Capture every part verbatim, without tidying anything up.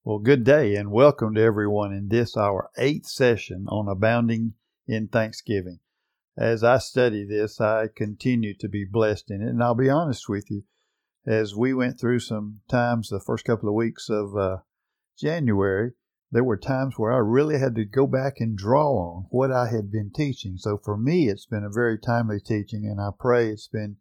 Well, good day and welcome to everyone in this, our eighth session on Abounding in Thanksgiving. As I study this, I continue to be blessed in it. And I'll be honest with you, as we went through some times the first couple of weeks of uh, January, there were times where I really had to go back and draw on what I had been teaching. So for me, it's been a very timely teaching, and I pray it's been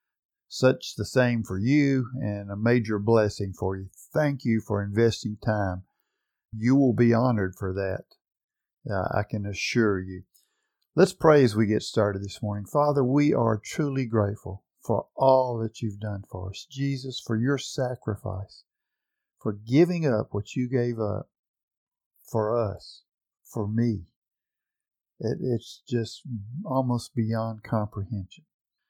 such the same for you and a major blessing for you. Thank you for investing time. You will be honored for that. Uh, I can assure you. Let's pray as we get started this morning. Father, we are truly grateful for all that you've done for us. Jesus, for your sacrifice, for giving up what you gave up for us, for me. It, it's just almost beyond comprehension.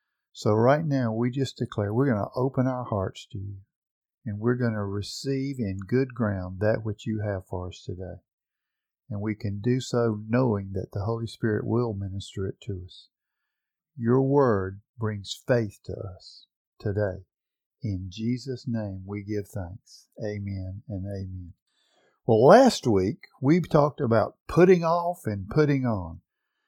So right now, we just declare we're going to open our hearts to you, and we're going to receive in good ground that which you have for us today. And we can do so knowing that the Holy Spirit will minister it to us. Your word brings faith to us today. In Jesus' name we give thanks. Amen and amen. Well, last week we talked about putting off and putting on.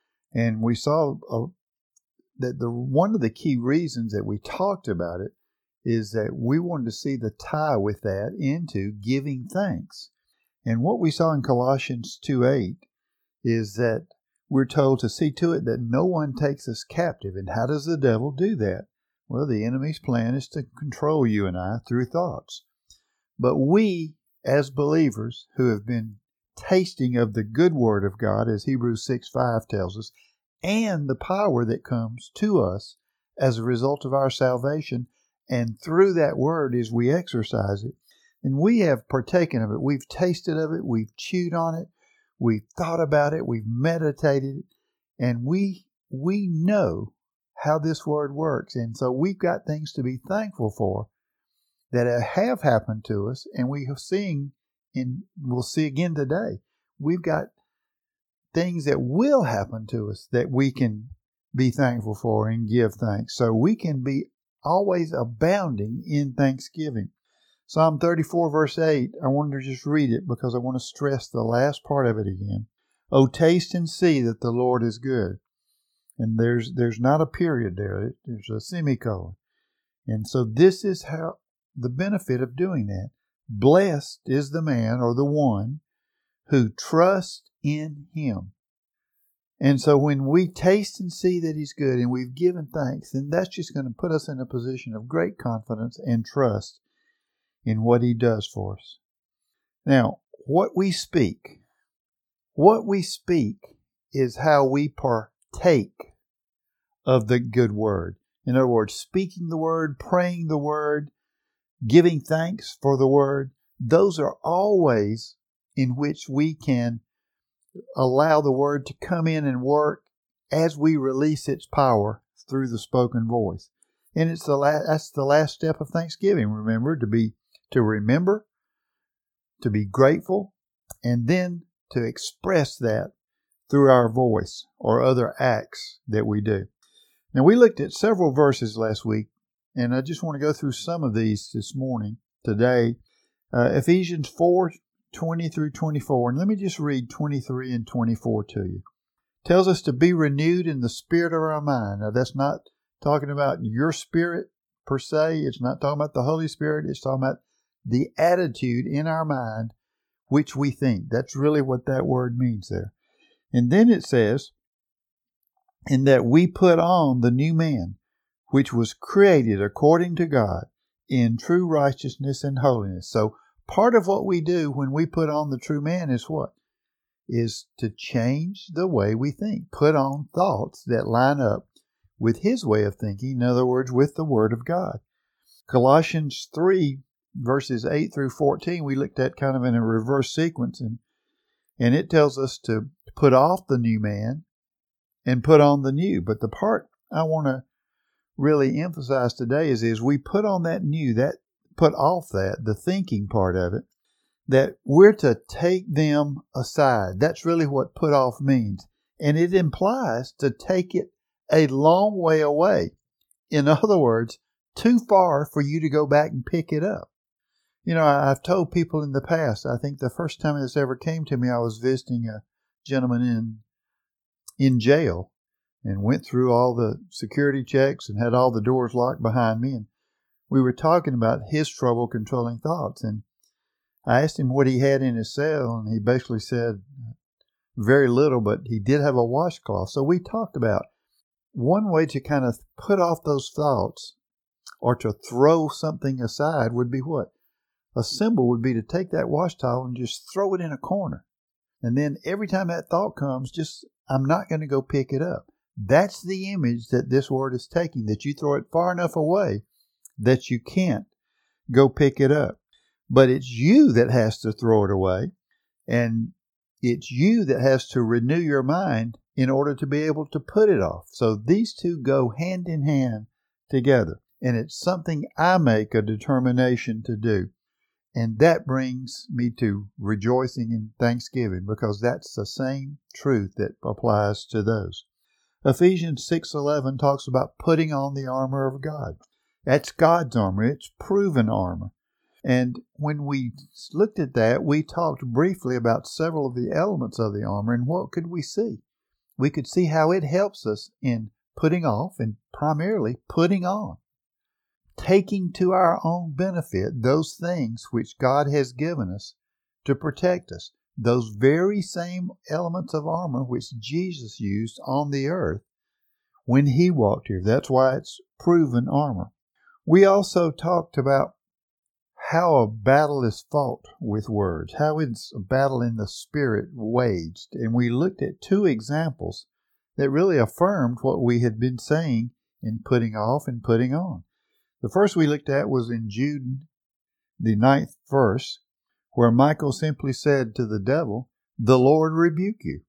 And we saw a that the one of the key reasons that we talked about it is that we wanted to see the tie with that into giving thanks. And what we saw in Colossians two eight is that we're told to see to it that no one takes us captive. And how does the devil do that? Well, the enemy's plan is to control you and I through thoughts. But we, as believers who have been tasting of the good word of God, as Hebrews six five tells us, and the power that comes to us as a result of our salvation, and through that word as we exercise it. And we have partaken of it. We've tasted of it. We've chewed on it. We've thought about it. We've meditated it. And we we know how this word works. And so we've got things to be thankful for that have happened to us, and we have seen, and we'll see again today. We've got things that will happen to us that we can be thankful for and give thanks. So we can be always abounding in thanksgiving. Psalm thirty-four verse eight, I wanted to just read it because I want to stress the last part of it again. Oh, taste and see that the Lord is good. And there's there's not a period there. There's a semicolon. And so this is how the benefit of doing that. Blessed is the man or the one who trusts in him. And so when we taste and see that he's good and we've given thanks, then that's just going to put us in a position of great confidence and trust in what he does for us. Now, what we speak, what we speak is how we partake of the good word. In other words, speaking the word, praying the word, giving thanks for the word, those are all ways in which we can allow the word to come in and work as we release its power through the spoken voice. And it's the last, that's the last step of Thanksgiving. Remember, to be, to remember, to be grateful, and then to express that through our voice or other acts that we do. Now, we looked at several verses last week, and I just want to go through some of these this morning, today. Uh, Ephesians four twenty through twenty-four. And let me just read twenty-three and twenty-four to you. It tells us to be renewed in the spirit of our mind. Now, that's not talking about your spirit per se. It's not talking about the Holy Spirit. It's talking about the attitude in our mind which we think. That's really what that word means there. And then it says, in that we put on the new man, which was created according to God in true righteousness and holiness. So part of what we do when we put on the true man is what? Is to change the way we think. Put on thoughts that line up with his way of thinking. In other words, with the Word of God. Colossians three, verses eight through fourteen, we looked at kind of in a reverse sequence. And, and it tells us to put off the new man and put on the new. But the part I want to really emphasize today is, is we put on that new, that put off that, the thinking part of it, that we're to take them aside. That's really what put off means. And it implies to take it a long way away. In other words, too far for you to go back and pick it up. You know, I, I've told people in the past, I think the first time this ever came to me, I was visiting a gentleman in in jail and went through all the security checks and had all the doors locked behind me. And we were talking about his trouble controlling thoughts. And I asked him what he had in his cell, and he basically said very little, but he did have a washcloth. So we talked about one way to kind of put off those thoughts or to throw something aside would be what? A symbol would be to take that wash towel and just throw it in a corner. And then every time that thought comes, just, I'm not going to go pick it up. That's the image that this word is taking, that you throw it far enough away that you can't go pick it up. But it's you that has to throw it away, and it's you that has to renew your mind in order to be able to put it off. So these two go hand in hand together, and it's something I make a determination to do. And that brings me to rejoicing in thanksgiving, because that's the same truth that applies to those. Ephesians six eleven talks about putting on the armor of God. That's God's armor. It's proven armor. And when we looked at that, we talked briefly about several of the elements of the armor, and what could we see? We could see how it helps us in putting off and primarily putting on. Taking to our own benefit those things which God has given us to protect us. Those very same elements of armor which Jesus used on the earth when He walked here. That's why it's proven armor. We also talked about how a battle is fought with words, how it's a battle in the spirit waged. And we looked at two examples that really affirmed what we had been saying in putting off and putting on. The first we looked at was in Jude, the ninth verse, where Michael simply said to the devil, "The Lord rebuke you."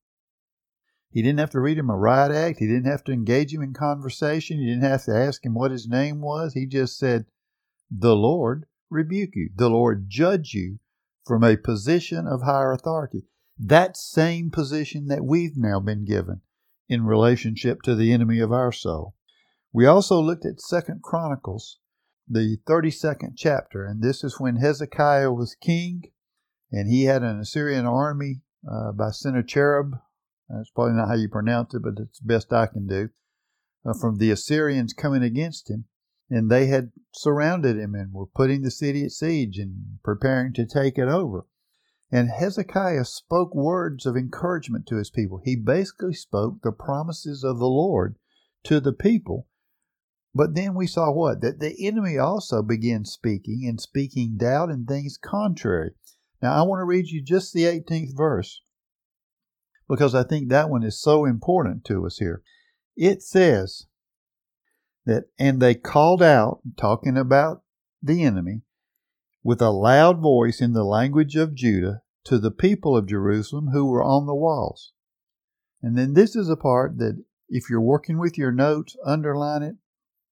He didn't have to read him a riot act. He didn't have to engage him in conversation. He didn't have to ask him what his name was. He just said, "The Lord rebuke you." The Lord judge you from a position of higher authority. That same position that we've now been given in relationship to the enemy of our soul. We also looked at Second Chronicles, the thirty-second chapter, and this is when Hezekiah was king, and he had an Assyrian army uh, by Sennacherib. That's probably not how you pronounce it, but it's the best I can do. Uh, from the Assyrians coming against him, and they had surrounded him and were putting the city at siege and preparing to take it over. And Hezekiah spoke words of encouragement to his people. He basically spoke the promises of the Lord to the people. But then we saw what? That the enemy also began speaking and speaking doubt and things contrary. Now I want to read you just the eighteenth verse, because I think that one is so important to us here. It says that, "And they called out," talking about the enemy, "with a loud voice in the language of Judah to the people of Jerusalem who were on the walls." And then this is a part that if you're working with your notes, underline it.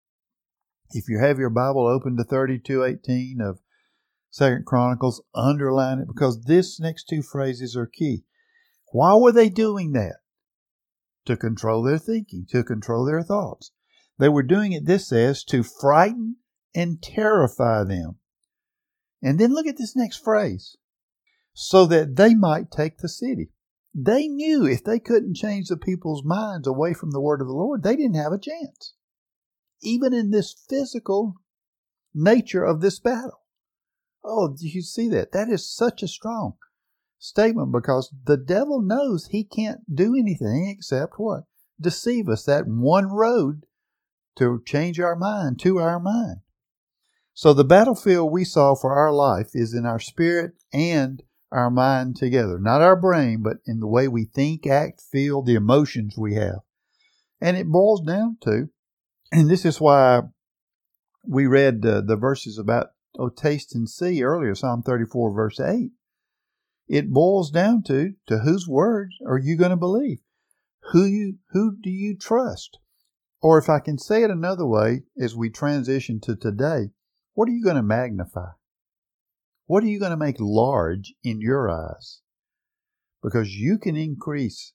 If you have your Bible open to thirty-two eighteen of Second Chronicles, underline it, because this next two phrases are key. Why were they doing that? To control their thinking, to control their thoughts. They were doing it, this says, to frighten and terrify them. And then look at this next phrase. So that they might take the city. They knew if they couldn't change the people's minds away from the word of the Lord, they didn't have a chance. Even in this physical nature of this battle. Oh, do you see that? That is such a strong statement, because the devil knows he can't do anything except what? Deceive us. That one road to change our mind to our mind. So the battlefield we saw for our life is in our spirit and our mind together. Not our brain, but in the way we think, act, feel, the emotions we have. And it boils down to, and this is why we read uh, the verses about, oh, taste and see earlier, Psalm thirty-four, verse eight. It boils down to, to whose words are you going to believe? Who you, who do you trust? Or if I can say it another way, as we transition to today, what are you going to magnify? What are you going to make large in your eyes? Because you can increase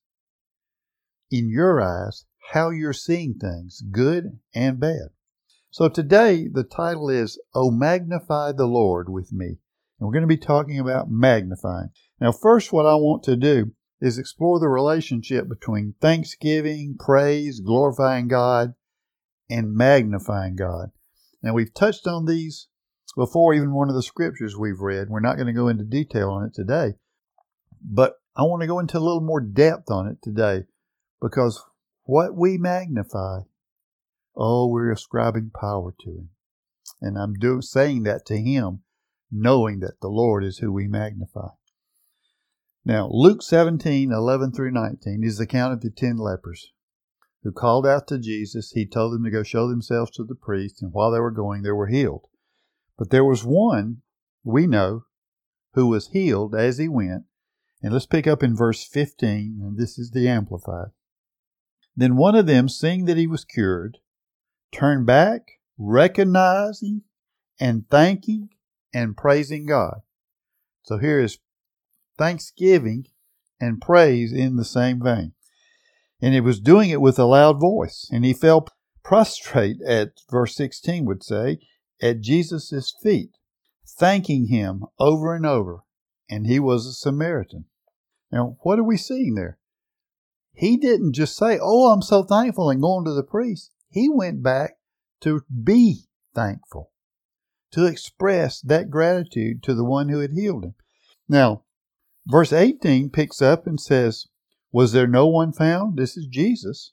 in your eyes how you're seeing things, good and bad. So today, the title is, "Oh, Magnify the Lord with Me." And we're going to be talking about magnifying. Now, first, what I want to do is explore the relationship between thanksgiving, praise, glorifying God, and magnifying God. Now, we've touched on these before, even one of the scriptures we've read. We're not going to go into detail on it today, but I want to go into a little more depth on it today, because what we magnify, oh, we're ascribing power to Him. And I'm do, saying that to Him, knowing that the Lord is who we magnify. Now, Luke seventeen, eleven through nineteen is the account of the ten lepers who called out to Jesus. He told them to go show themselves to the priest, and while they were going, they were healed. But there was one, we know, who was healed as he went. And let's pick up in verse fifteen, and this is the Amplified. Then one of them, seeing that he was cured, turned back, recognizing and thanking and praising God. So here is thanksgiving and praise in the same vein. And he was doing it with a loud voice. And he fell prostrate, at verse sixteen would say, at Jesus' feet, thanking Him over and over. And he was a Samaritan. Now, what are we seeing there? He didn't just say, oh, I'm so thankful, and go on to the priest. He went back to be thankful, to express that gratitude to the one who had healed him. Now, verse eighteen picks up and says, was there no one found? This is Jesus.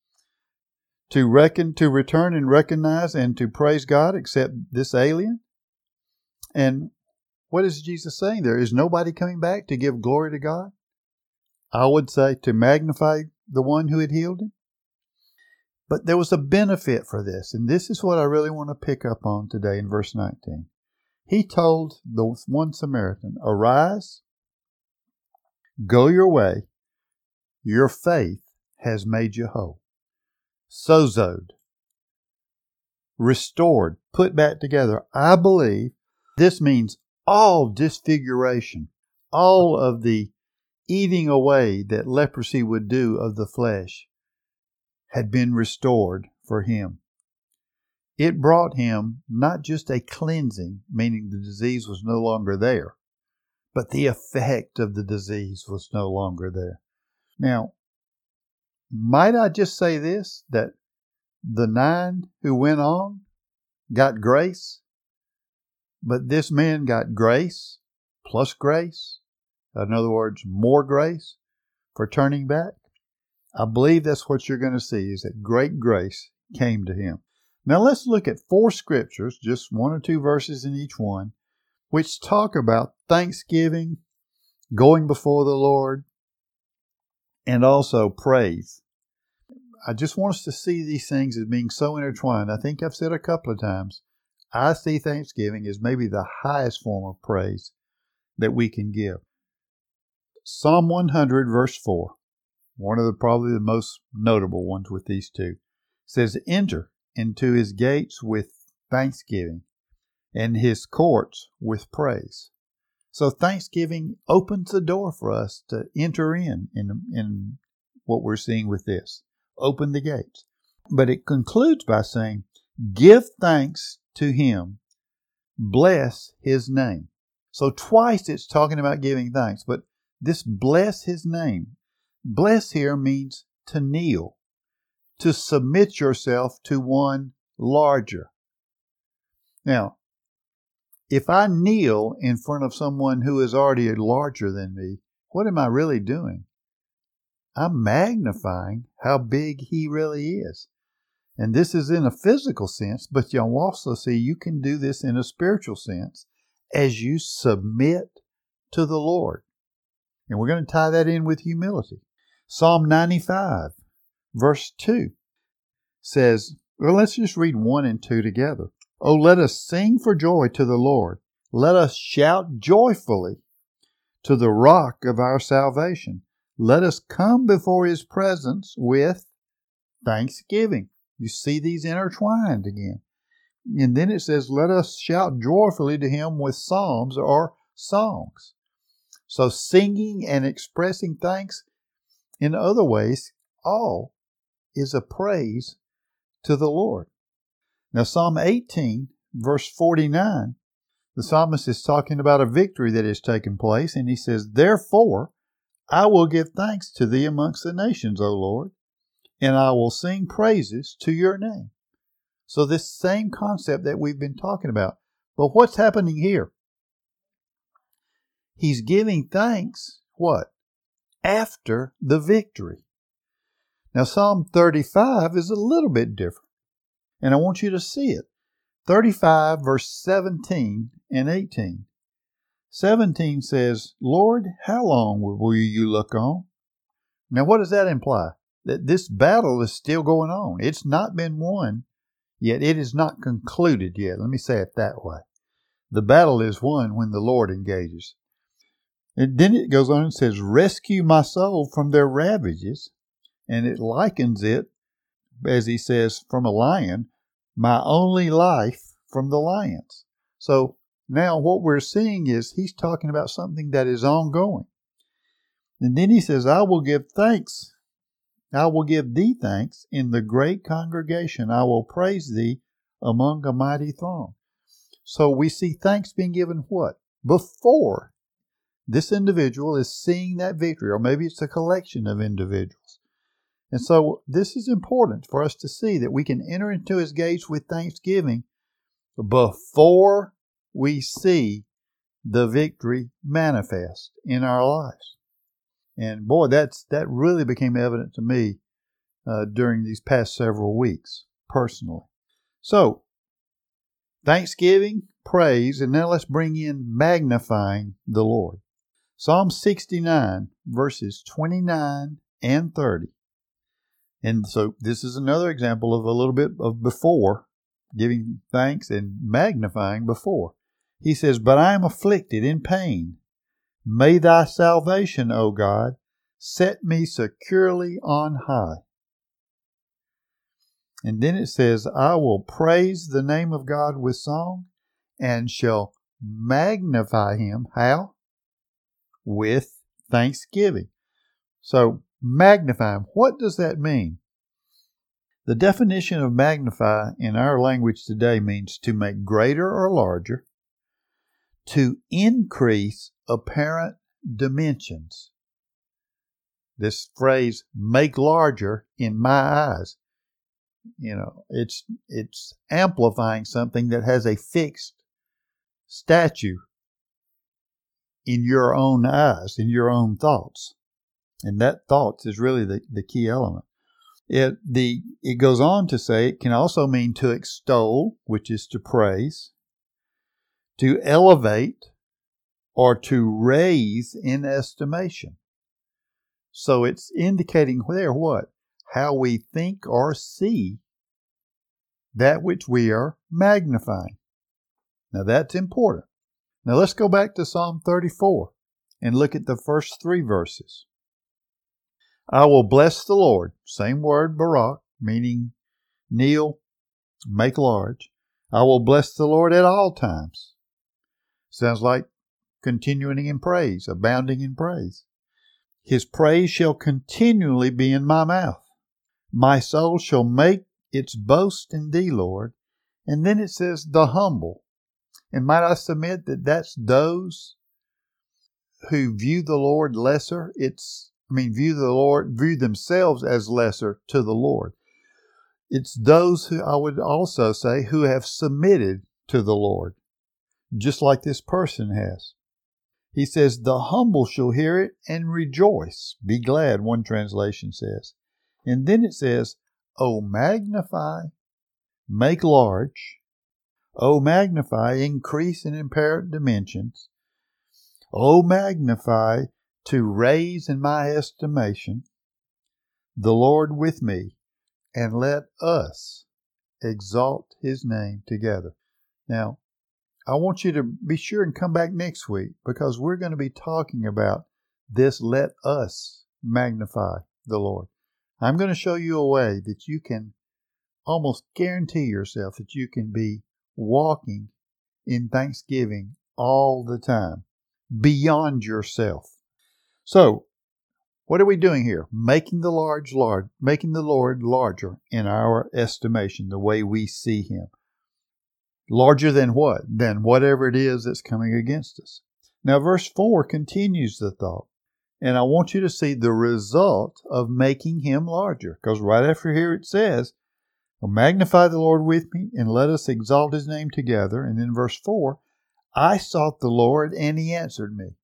To reckon, to return and recognize and to praise God except this alien? And what is Jesus saying there? Is nobody coming back to give glory to God? I would say to magnify the one who had healed him. But there was a benefit for this, and this is what I really want to pick up on today in verse nineteen. He told the one Samaritan, arise, go your way, your faith has made you whole. Sozoed, restored, put back together. I believe this means all disfiguration, all of the eating away that leprosy would do of the flesh had been restored for him. It brought him not just a cleansing, meaning the disease was no longer there, but the effect of the disease was no longer there. Now, might I just say this, that the nine who went on got grace, but this man got grace plus grace, in other words, more grace for turning back? I believe that's what you're going to see, is that great grace came to him. Now let's look at four scriptures, just one or two verses in each one, which talk about thanksgiving, going before the Lord, and also praise. I just want us to see these things as being so intertwined. I think I've said a couple of times, I see thanksgiving as maybe the highest form of praise that we can give. Psalm one hundred, verse four, one of the probably the most notable ones with these two, says, enter into His gates with thanksgiving and His courts with praise. So thanksgiving opens the door for us to enter in, in, in what we're seeing with this. Open the gates. But it concludes by saying, give thanks to Him, bless His name. So twice it's talking about giving thanks, but this bless His name. Bless here means to kneel, to submit yourself to one larger. Now, if I kneel in front of someone who is already larger than me, what am I really doing? I'm magnifying how big He really is. And this is in a physical sense, but you'll also see you can do this in a spiritual sense as you submit to the Lord. And we're going to tie that in with humility. Psalm ninety-five, verse two says, well, let's just read one and two together. Oh, let us sing for joy to the Lord. Let us shout joyfully to the rock of our salvation. Let us come before His presence with thanksgiving. You see these intertwined again. And then it says, let us shout joyfully to Him with psalms or songs. So singing and expressing thanks in other ways, all is a praise to the Lord. Now Psalm eighteen, verse forty-nine The psalmist is talking about a victory that has taken place, and he says, "Therefore, I will give thanks to thee amongst the nations, O Lord, and I will sing praises to your name." So this same concept that we've been talking about. But what's happening here? He's giving thanks, what? After the victory. Now, Psalm thirty-five is a little bit different, and I want you to see it. thirty-five, verse seventeen and eighteen. seventeen says, "Lord, how long will you look on?" Now, what does that imply? That this battle is still going on. It's not been won, yet it is not concluded yet. Let me say it that way. The battle is won when the Lord engages. And then it goes on and says, "Rescue my soul from their ravages." And it likens it, as he says, from a lion, "my only life from the lions." So now what we're seeing is he's talking about something that is ongoing. And then he says, "I will give thanks. I will give thee thanks in the great congregation. I will praise thee among a mighty throng." So we see thanks being given what? Before this individual is seeing that victory, or maybe it's a collection of individuals. And so this is important for us to see that we can enter into his gates with thanksgiving before we see the victory manifest in our lives. And boy, that's that really became evident to me uh, during these past several weeks, personally. So, thanksgiving, praise, and now let's bring in magnifying the Lord. Psalm sixty-nine, verses twenty-nine and thirty. And so this is another example of a little bit of before, giving thanks and magnifying before. He says, "But I am afflicted in pain. May thy salvation, O God, set me securely on high." And then it says, "I will praise the name of God with song and shall magnify him." How? With thanksgiving. So magnify him. What does that mean? The definition of magnify in our language today means to make greater or larger, to increase apparent dimensions. This phrase, "make larger in my eyes," you know, it's it's amplifying something that has a fixed statue in your own eyes, in your own thoughts. And that thoughts is really the, the key element. It the it goes on to say it can also mean to extol, which is to praise, to elevate, or to raise in estimation. So it's indicating there what? How we think or see that which we are magnifying. Now that's important. Now let's go back to Psalm thirty-four and look at the first three verses. "I will bless the Lord," same word, barak, meaning kneel, make large. "I will bless the Lord at all times." Sounds like continuing in praise, abounding in praise. "His praise shall continually be in my mouth. My soul shall make its boast in thee, Lord." And then it says, "the humble." And might I submit that that's those who view the Lord lesser. It's, I mean, view the Lord, view themselves as lesser to the Lord. It's those who, I would also say, who have submitted to the Lord, just like this person has. He says, "the humble shall hear it and rejoice. Be glad," one translation says. And then it says, "Oh, magnify, make large. Oh, magnify, increase in apparent dimensions. Oh, magnify, to raise in my estimation, the Lord with me, and let us exalt his name together." Now, I want you to be sure and come back next week, because we're going to be talking about this "let us magnify the Lord." I'm going to show you a way that you can almost guarantee yourself that you can be walking in thanksgiving all the time, beyond yourself. So, what are we doing here? Making the large large, making the Lord larger in our estimation, the way we see him. Larger than what? Than whatever it is that's coming against us. Now, verse four continues the thought. And I want you to see the result of making him larger. Because right after here it says, well, magnify the Lord with me and let us exalt his name together. And then verse four, I sought the Lord and he answered me.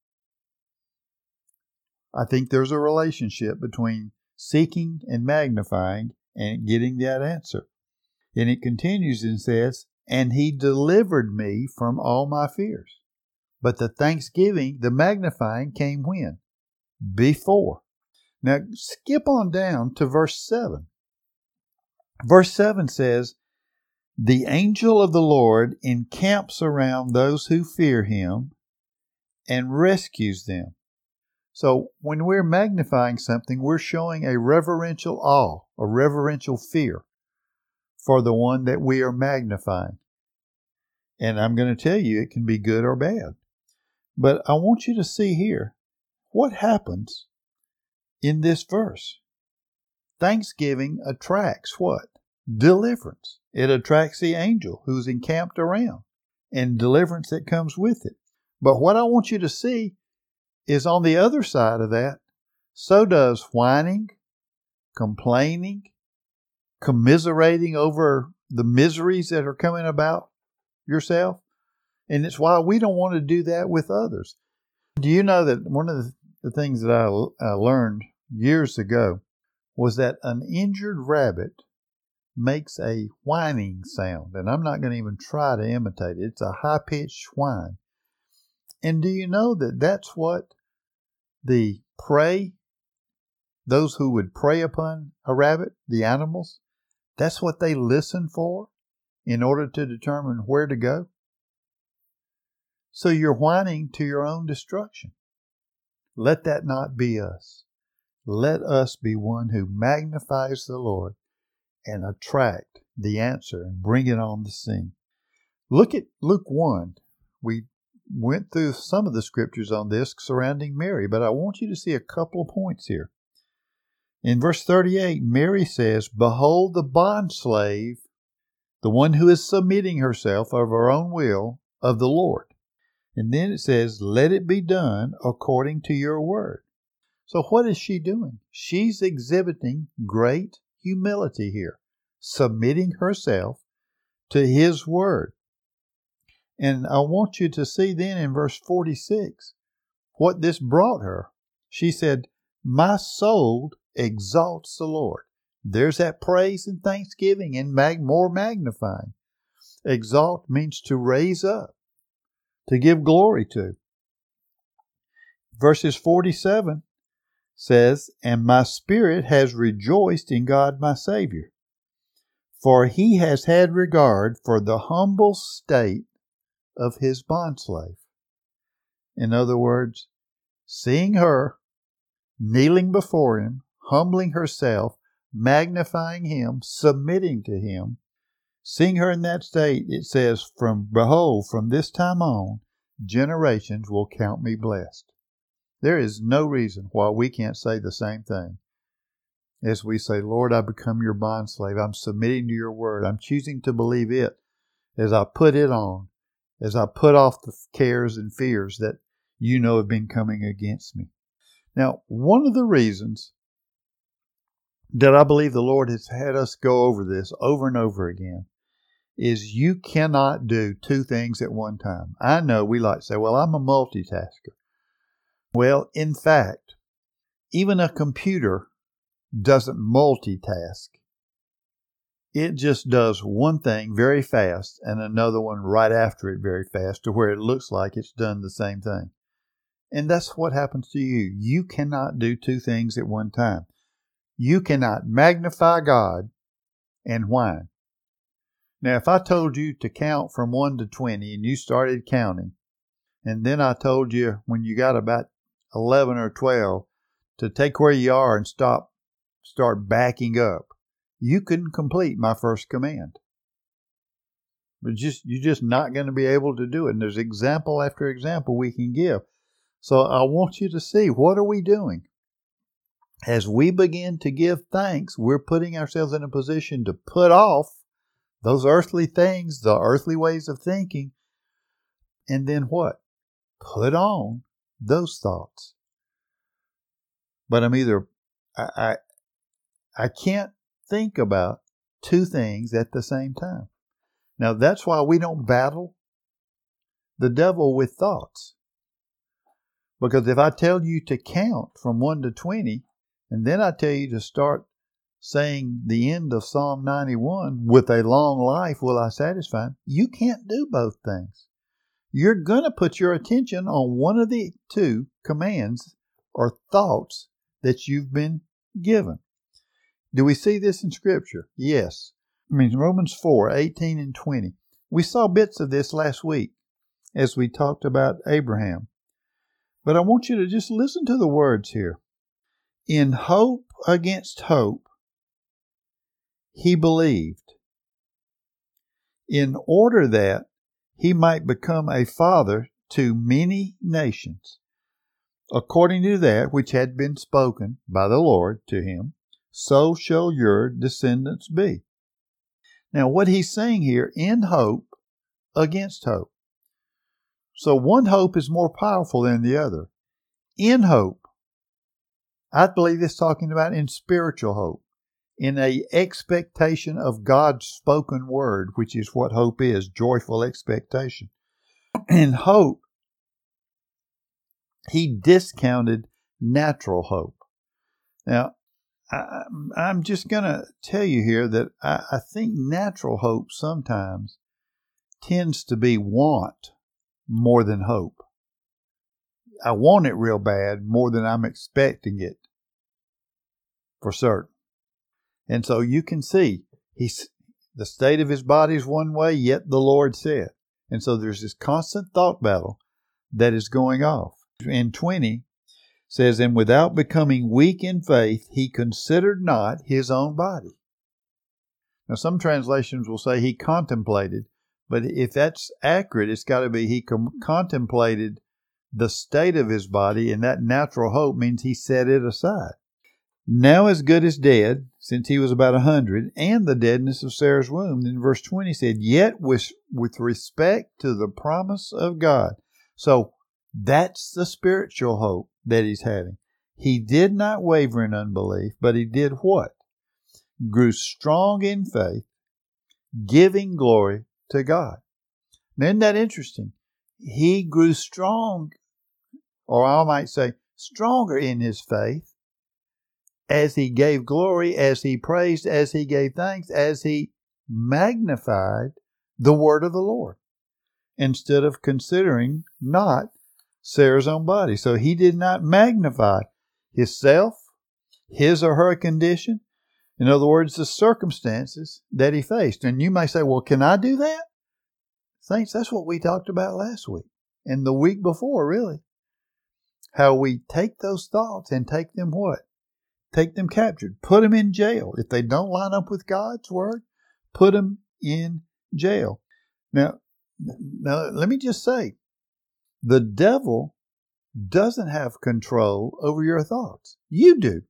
I think there's a relationship between seeking and magnifying and getting that answer. And it continues and says, and he delivered me from all my fears. But the thanksgiving, the magnifying came when? Before. Now skip on down to verse seven. Verse seven says, the angel of the Lord encamps around those who fear him and rescues them. So when we're magnifying something, we're showing a reverential awe, a reverential fear for the one that we are magnifying. And I'm going to tell you, it can be good or bad. But I want you to see here what happens in this verse. Thanksgiving attracts what? Deliverance. It attracts the angel who's encamped around and deliverance that comes with it. But what I want you to see is on the other side of that, so does whining, complaining, commiserating over the miseries that are coming about yourself. And it's why we don't want to do that with others. Do you know that one of the, the things that I, I learned years ago was that an injured rabbit makes a whining sound. And I'm not going to even try to imitate it. It's a high-pitched whine. And do you know that that's what the prey, those who would prey upon a rabbit, the animals, that's what they listen for in order to determine where to go? So you're whining to your own destruction. Let that not be us. Let us be one who magnifies the Lord and attract the answer and bring it on the scene. Look at Luke one. We went through some of the scriptures on this surrounding Mary, but I want you to see a couple of points here. In verse thirty-eight, Mary says, behold the bondslave, the one who is submitting herself of her own will of the Lord. And then it says, let it be done according to your word. So what is she doing? She's exhibiting great humility here, submitting herself to his word. And I want you to see then in verse forty-six what this brought her. She said, my soul exalts the Lord. There's that praise and thanksgiving and mag- more magnifying. Exalt means to raise up, to give glory to. Verses forty-seven says, and my spirit has rejoiced in God my Savior, for he has had regard for the humble state of his bondslave. In other words, seeing her, kneeling before him, humbling herself, magnifying him, submitting to him, seeing her in that state, it says, from behold, from this time on, generations will count me blessed. There is no reason why we can't say the same thing as we say, Lord, I become your bondslave. I'm submitting to your word. I'm choosing to believe it as I put it on, as I put off the cares and fears that you know have been coming against me. Now, one of the reasons that I believe the Lord has had us go over this over and over again is you cannot do two things at one time. I know we like to say, well, I'm a multitasker. Well, in fact, even a computer doesn't multitask. It just does one thing very fast and another one right after it very fast to where it looks like it's done the same thing. And that's what happens to you. You cannot do two things at one time. You cannot magnify God and whine. Now, if I told you to count from one to twenty and you started counting, and then I told you when you got about eleven or twelve to take where you are and stop, start backing up, you couldn't complete my first command. But just you're just not going to be able to do it. And there's example after example we can give. So I want you to see, what are we doing? As we begin to give thanks, we're putting ourselves in a position to put off those earthly things, the earthly ways of thinking, and then what? Put on those thoughts. But I'm either, I, I, I can't think about two things at the same time. Now, that's why we don't battle the devil with thoughts. Because if I tell you to count from one to twenty, and then I tell you to start saying the end of Psalm ninety-one, with a long life will I satisfy him, you can't do both things. You're going to put your attention on one of the two commands or thoughts that you've been given. Do we see this in Scripture? Yes. I mean, Romans four, eighteen and twenty. We saw bits of this last week as we talked about Abraham. But I want you to just listen to the words here. In hope against hope, he believed, in order that he might become a father to many nations, according to that which had been spoken by the Lord to him, so shall your descendants be. Now, what he's saying here, in hope against hope. So one hope is more powerful than the other. In hope, I believe it's talking about in spiritual hope, in a expectation of God's spoken word, which is what hope is, joyful expectation. In hope, he discounted natural hope. Now, I, I'm just going to tell you here that I, I think natural hope sometimes tends to be want more than hope. I want it real bad more than I'm expecting it for certain. And so you can see he's the state of his body is one way, yet the Lord said. And so there's this constant thought battle that is going off. In twenty says, and without becoming weak in faith, he considered not his own body. Now some translations will say he contemplated, but if that's accurate, it's got to be he com- contemplated the state of his body, and that natural hope means he set it aside. Now as good as dead, since he was about a hundred, and the deadness of Sarah's womb. Then verse twenty said, yet with, with respect to the promise of God. So that's the spiritual hope that he's having. He did not waver in unbelief, but he did what? Grew strong in faith, giving glory to God. Now, isn't that interesting? He grew strong, or I might say stronger in his faith, as he gave glory, as he praised, as he gave thanks, as he magnified the word of the Lord, instead of considering not Sarah's own body. So he did not magnify himself, his or her condition. In other words, the circumstances that he faced. And you may say, well, can I do that? Saints, that's what we talked about last week and the week before, really. How we take those thoughts and take them what? Take them captured. Put them in jail. If they don't line up with God's word, put them in jail. Now, now let me just say, the devil doesn't have control over your thoughts. You do.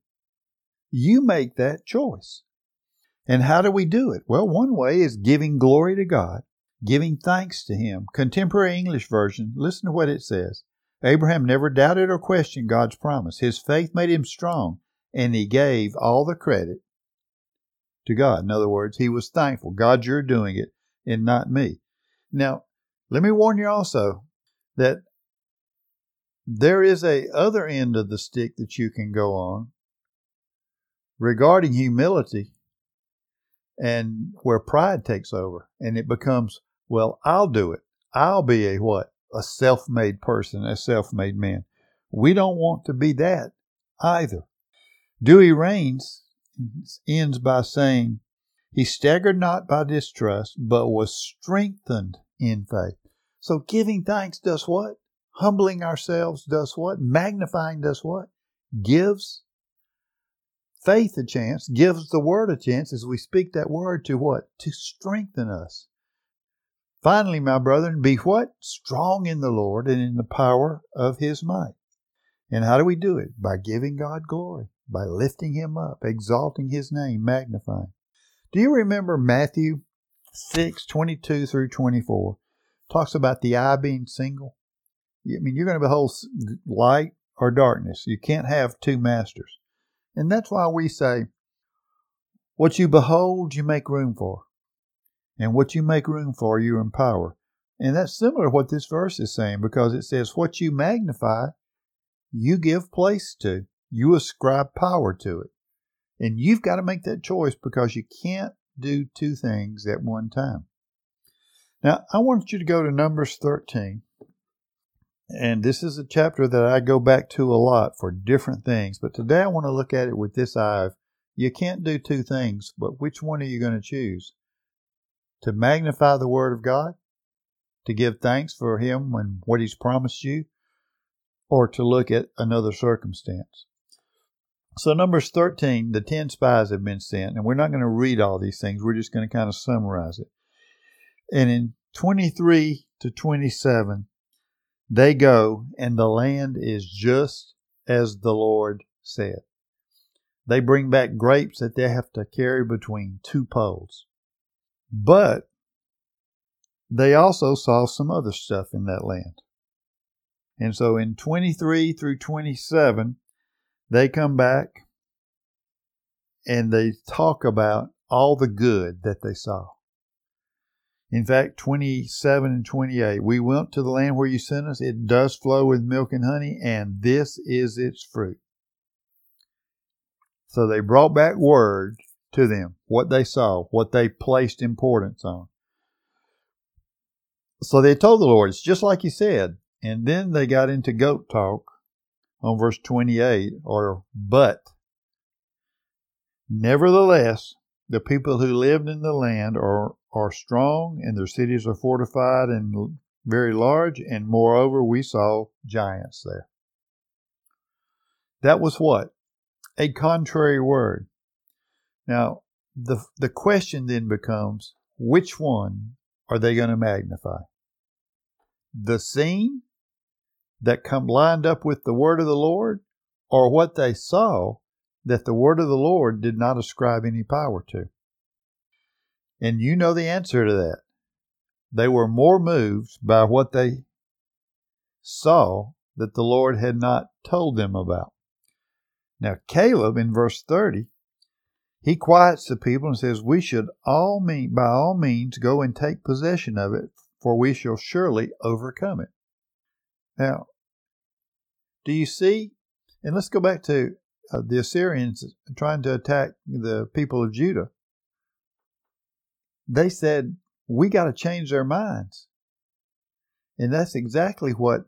You make that choice. And how do we do it? Well, one way is giving glory to God, giving thanks to Him. Contemporary English version, listen to what it says. Abraham never doubted or questioned God's promise. His faith made him strong, and he gave all the credit to God. In other words, he was thankful. God, you're doing it, and not me. Now, let me warn you also that there is a other end of the stick that you can go on regarding humility, and where pride takes over, and it becomes, well, I'll do it. I'll be a what? A self-made person, a self-made man. We don't want to be that either. Douay Rheims ends by saying, he staggered not by distrust, but was strengthened in faith. So giving thanks does what? Humbling ourselves does what? Magnifying does what? Gives faith a chance, gives the word a chance as we speak that word to what? To strengthen us. Finally, my brethren, be what? Strong in the Lord and in the power of His might. And how do we do it? By giving God glory, by lifting Him up, exalting His name, magnifying. Do you remember Matthew six, twenty-two through twenty-four, talks about the eye being single. I mean, you're going to behold light or darkness. You can't have two masters. And that's why we say, what you behold, you make room for. And what you make room for, you empower. And that's similar to what this verse is saying, because it says, what you magnify, you give place to. You ascribe power to it. And you've got to make that choice, because you can't do two things at one time. Now, I want you to go to Numbers thirteen. And this is a chapter that I go back to a lot for different things. But today I want to look at it with this eye of, you can't do two things, but which one are you going to choose? To magnify the Word of God? To give thanks for Him and what He's promised you? Or to look at another circumstance? So Numbers thirteen, the ten spies have been sent. And we're not going to read all these things. We're just going to kind of summarize it. And in twenty-three to twenty-seven, they go, and the land is just as the Lord said. They bring back grapes that they have to carry between two poles. But they also saw some other stuff in that land. And so in twenty-three through twenty-seven, they come back and they talk about all the good that they saw. In fact, twenty-seven and twenty-eight, we went to the land where you sent us. It does flow with milk and honey, and this is its fruit. So they brought back word to them, what they saw, what they placed importance on. So they told the Lord, it's just like He said. And then they got into goat talk on verse twenty-eight, or but. Nevertheless, the people who lived in the land are are strong, and their cities are fortified and very large, and moreover we saw giants there. That was what? A contrary word. Now, the the question then becomes, which one are they going to magnify? The scene that come lined up with the word of the Lord, or what they saw that the word of the Lord did not ascribe any power to? And you know the answer to that. They were more moved by what they saw that the Lord had not told them about. Now, Caleb in verse thirty, he quiets the people and says, we should all mean, by all means go and take possession of it, for we shall surely overcome it. Now, do you see? And let's go back to uh, the Assyrians trying to attack the people of Judah. They said, we got to change their minds. And that's exactly what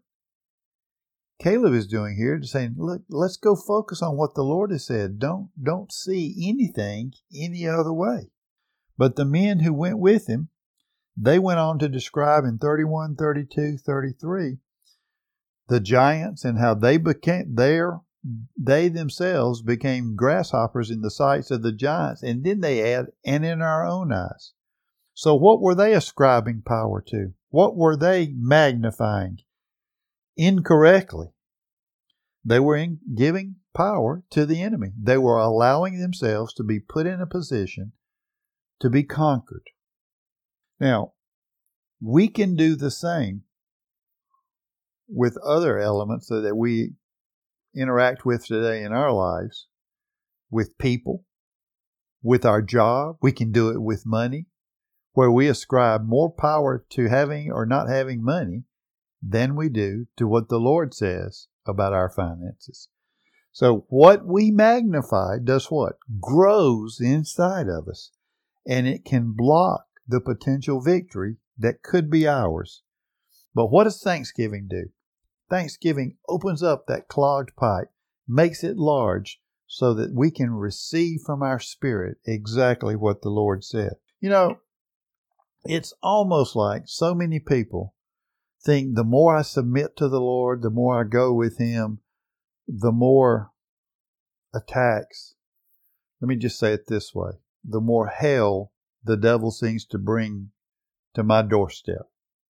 Caleb is doing here, to saying, look, let's go focus on what the Lord has said. Don't, don't see anything any other way. But the men who went with him, they went on to describe in thirty-one, thirty-two, thirty-three, the giants and how they became there. They themselves became grasshoppers in the sights of the giants. And then they add, and in our own eyes. So what were they ascribing power to? What were they magnifying? Incorrectly. They were in giving power to the enemy. They were allowing themselves to be put in a position to be conquered. Now, we can do the same with other elements that we interact with today in our lives, with people, with our job. We can do it with money, where we ascribe more power to having or not having money than we do to what the Lord says about our finances. So what we magnify does what? Grows inside of us, and it can block the potential victory that could be ours. But what does Thanksgiving do? Thanksgiving opens up that clogged pipe, makes it large so that we can receive from our spirit exactly what the Lord said. You know, it's almost like so many people think the more I submit to the Lord, the more I go with Him, the more attacks. Let me just say it this way. The more hell the devil seems to bring to my doorstep.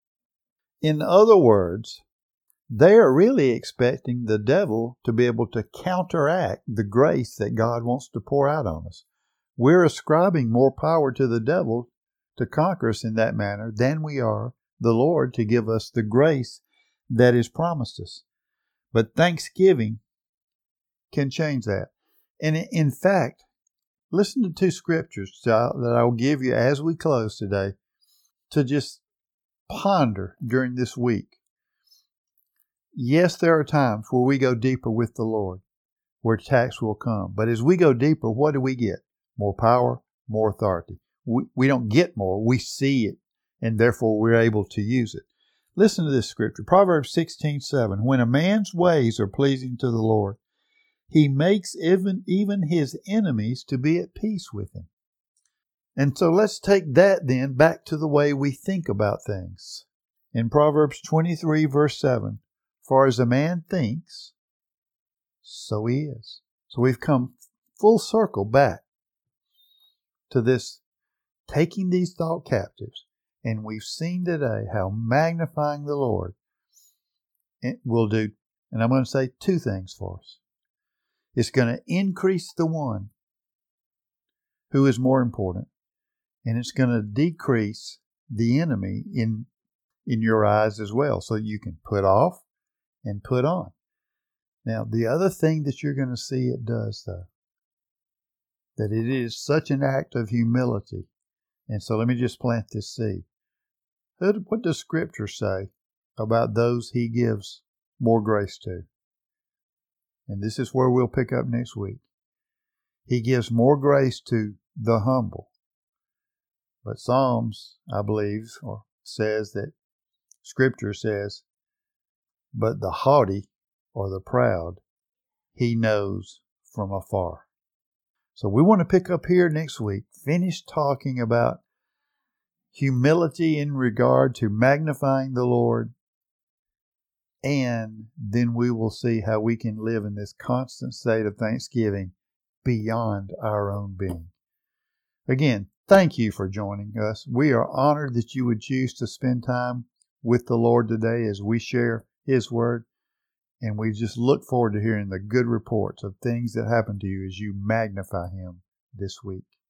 In other words, they are really expecting the devil to be able to counteract the grace that God wants to pour out on us. We're ascribing more power to the devil to conquer us in that manner than we are the Lord to give us the grace that is promised us. But thanksgiving can change that. And in fact, listen to two scriptures that I'll give you as we close today to just ponder during this week. Yes, there are times where we go deeper with the Lord, where attacks will come. But as we go deeper, what do we get? More power, more authority. We, we don't get more, we see it, and therefore we're able to use it. Listen to this scripture, Proverbs sixteen seven. When a man's ways are pleasing to the Lord, he makes even, even his enemies to be at peace with him. And so let's take that then back to the way we think about things. In Proverbs twenty-three, verse seven, for as a man thinks, so he is. So we've come full circle back to this, taking these thought captives. And we've seen today how magnifying the Lord will do. And I'm going to say two things for us. It's going to increase the one who is more important. And it's going to decrease the enemy in, in your eyes as well. So you can put off and put on. Now, the other thing that you're going to see it does, though, that it is such an act of humility. And so let me just plant this seed. What does Scripture say about those He gives more grace to? And this is where we'll pick up next week. He gives more grace to the humble. But Psalms, I believe, or says that Scripture says, but the haughty or the proud, He knows from afar. So we want to pick up here next week, finish talking about humility in regard to magnifying the Lord, and then we will see how we can live in this constant state of thanksgiving beyond our own being. Again, thank you for joining us. We are honored that you would choose to spend time with the Lord today as we share His Word, and we just look forward to hearing the good reports of things that happen to you as you magnify Him this week.